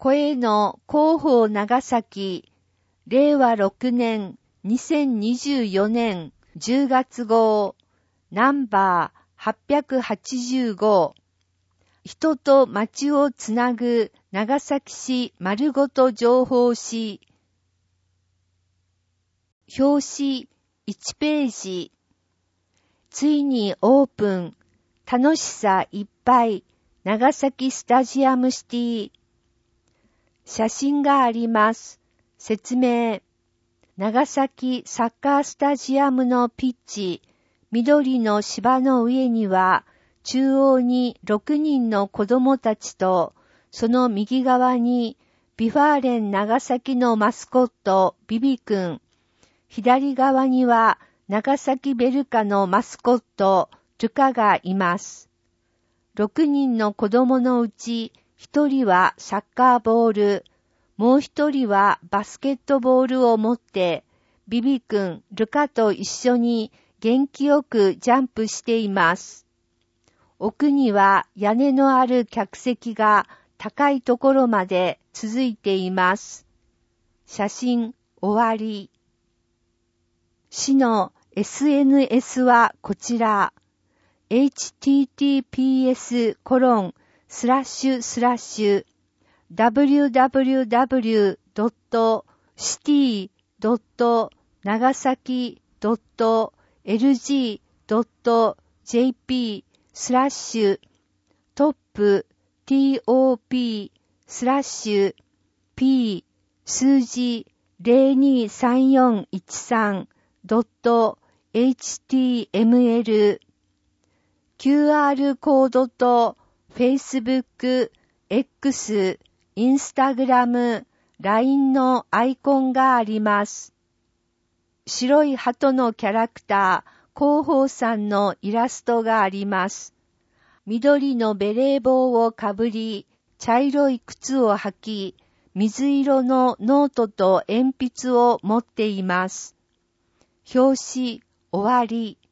声の広報長崎、令和6年2024年10月号、ナンバー885、人と町をつなぐ長崎市丸ごと情報誌。表紙1ページ。ついにオープン、楽しさいっぱい、長崎スタジアムシティ。写真があります。説明。長崎サッカースタジアムのピッチ、緑の芝の上には、中央に6人の子供たちと、その右側にビファーレン長崎のマスコットビビ君、左側には長崎ベルカのマスコットルカがいます。6人の子供のうち1人はサッカーボール、もう1人はバスケットボールを持ってビビ君、ルカと一緒に元気よくジャンプしています。奥には屋根のある客席が高いところまで続いています。写真終わり。市の SNS はこちら。www.city.長崎.lg.top.p数字023413.html QR コードと Facebook、X、Instagram、LINE のアイコンがあります。白い鳩のキャラクター、広報さんのイラストがあります。緑のベレー帽をかぶり、茶色い靴を履き、水色のノートと鉛筆を持っています。表紙終わり。